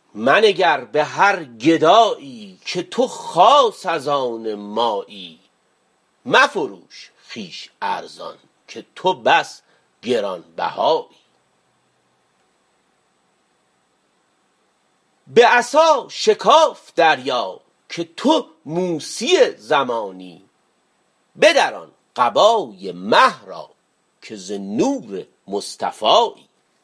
منگر به هر گدایی که تو خاص از آن مایی. مفروش خویش ارزان که تو بس گران بهایی. به عصا شکاف دریا که تو موسی زمانی. بدران قبای مه را که ز نور مصطفایی.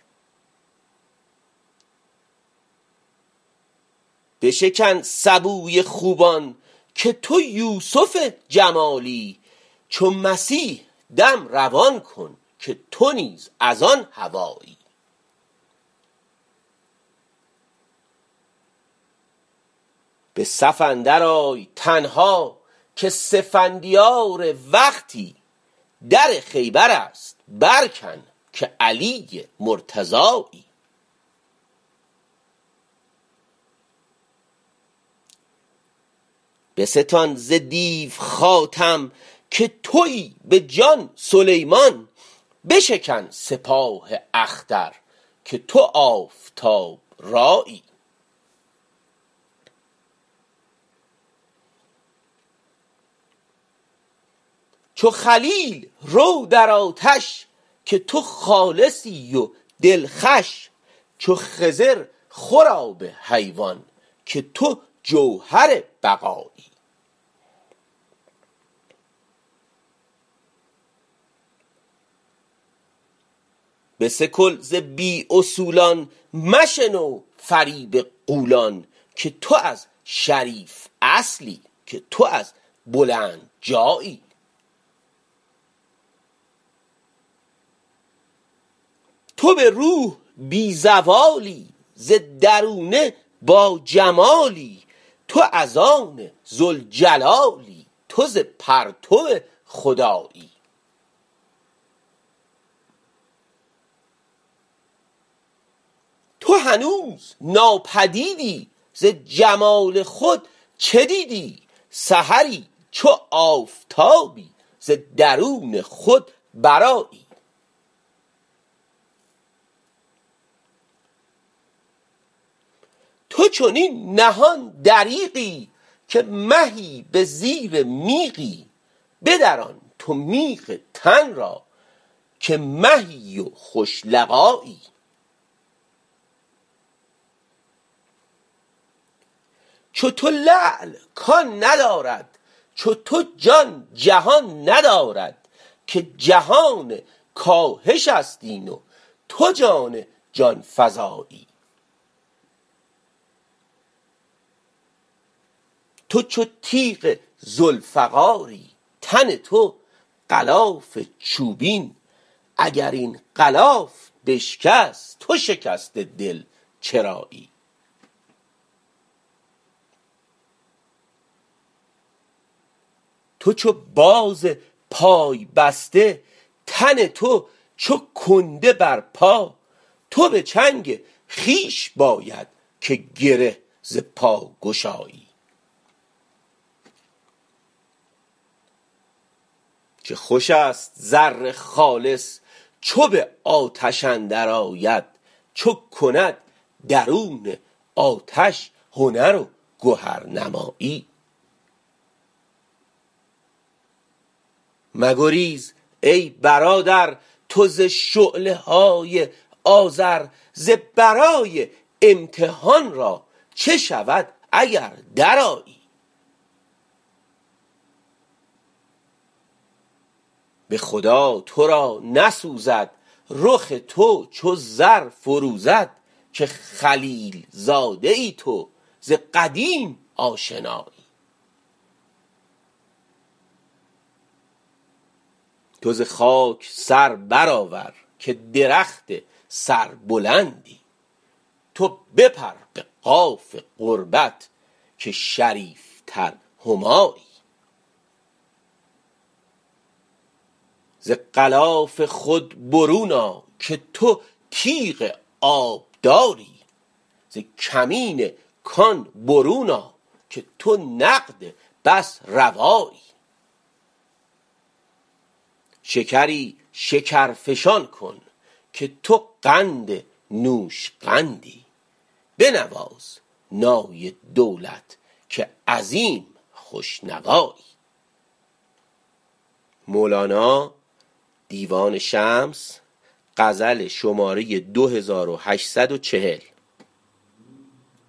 بشکن سبوی خوبان که تو یوسف جمالی. چو مسیح دم روان کن که تو نیز از آن هوایی. به صف اندر آی تنها که سفندیار وقتی. در خیبر است برکن که علی مرتضایی. بستان ز دیو خاتم که تویی به جان سلیمان. بشکن سپاه اختر که تو آفتاب رایی. چو خلیل رو در آتش که تو خالصی و دلخوش. چو خضر خور آب حیوان که تو جوهر بقایی. بسکل ز بی اصولان مشنو فریب غولان. که تو از شریف اصلی که تو از بلند جایی. تو به روح بی زوالی ز درونه با جمالی. تو از آن ذوالجلالی تو ز پرتو خدایی. تو هنوز ناپدیدی ز جمال خود چه دیدی. سحری چو آفتابی ز درون خود برآیی. تو چنین نهان دریغی که مهی به زیر میغی. بدران تو میغ تن را که مهی و خوش لقایی. چو تو لعل کان ندارد چو تو جان جهان ندارد. که جهان کاهش است این و تو جان جان فزایی. تو چو تیغ ذوالفقاری تن تو غلاف چوبین. اگر این غلاف بشکست تو شکست دل چرایی. تو چو باز پای بسته تن تو چو کنده بر پا. تو به چنگ خویش باید که گره ز پا گشایی. چه خوش است زر خالص چو به آتش اندر آید. چو کند درون آتش هنر و گهر نمایی. مگریز ای برادر تو ز شعله های آذر. ز برای امتحان را چه شود اگر درآیی. به خدا تو را نسوزد رخ تو چو زر فروزد. که خلیل زاده ای تو ز قدیم آشنایی. تو ز خاک سر برآور که درخت سربلندی. تو بپر به قاف قربت که شریف تر همایی. ز غلاف خود برون آ که تو تیغ آب داری. ز کمین کان برون آ که تو نقد بس روایی. شکری شکر فشان کن که تو قند نوش قندی. بنواز نای دولت که عظیم خوشنوایی. مولانا، دیوان شمس، غزل شماره 2840.